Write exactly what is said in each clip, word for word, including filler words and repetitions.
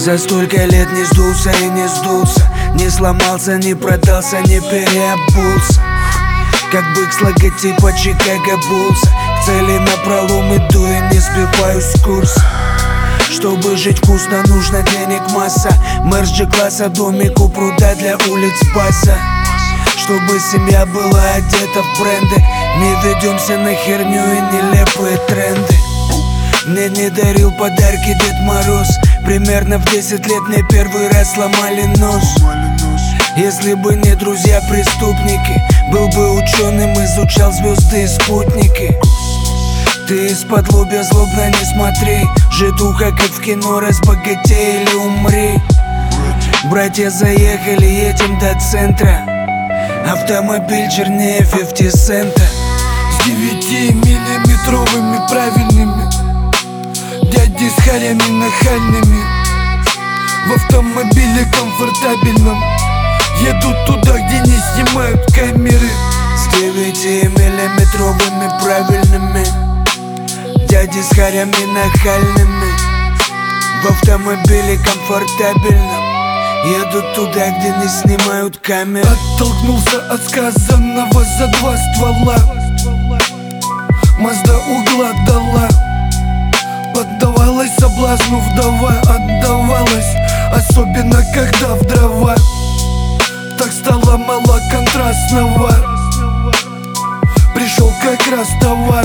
За столько лет не сдулся и не сдулся, не сломался, не продался, не переобулся. Как бык с логотипа Чикаго Буллса, к цели напролом иду и не сбиваюсь с курса. Чтобы жить вкусно, нужно денег масса. Мерч G-класса, домик у пруда для улиц база. Чтобы семья была одета в бренды, не ведемся на херню и нелепые тренды. Мне не дарил подарки Дед Мороз, примерно в десять лет мне первый раз сломали нос. Если бы не друзья-преступники, был бы ученым, изучал звезды и спутники. Ты из-под лобья злобно не смотри, житуха как в кино, разбогатей или умри. Братья заехали, едем до центра, автомобиль чернее пятьдесят цента. С девятимиллиметровыми правильными, дяди с харями нахальными, в автомобиле комфортабельном, едут туда, где не снимают камеры. С девятимиллиметровыми правильными, дяди с харями нахальными, в автомобиле комфортабельном, едут туда, где не снимают камеры. Оттолкнулся от сказанного за два ствола, Мазда угла дала, поддавалась соблазну вдова, отдавалась, особенно когда в дрова. Так стало мало контрастного, пришел как раз товар.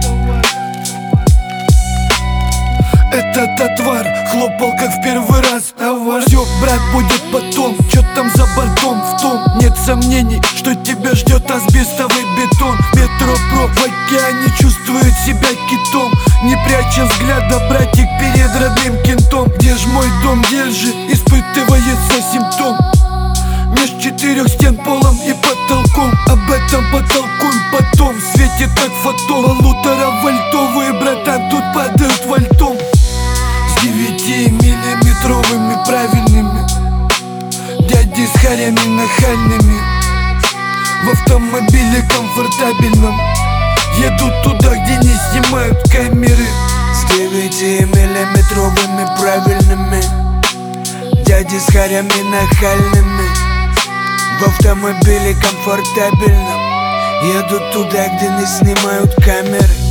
Этот отвар хлопал как в первый раз товар. Все, брат, будет потом, чё там за бортом, в том нет сомнений, что тебя ждет асбестовый бетон. Метро Про в океане чувствует себя китом, не пряча взгляда, братик, перед родным кентом. Где ж мой дом, где же испытывается симптом? Меж четырех стен, полом и потолком. Об этом потолкуем потом. Светит как фотон, полуторавольтовые, братан, тут падают вольтом. С девятимиллиметровыми правильными, дяди с харями нахальными, в автомобиле комфортабельном, едут туда, где не снимают камеры. С девятимиллиметровыми правильными, дяди с харями нахальными, в автомобиле комфортабельном, едут туда, где не снимают камеры.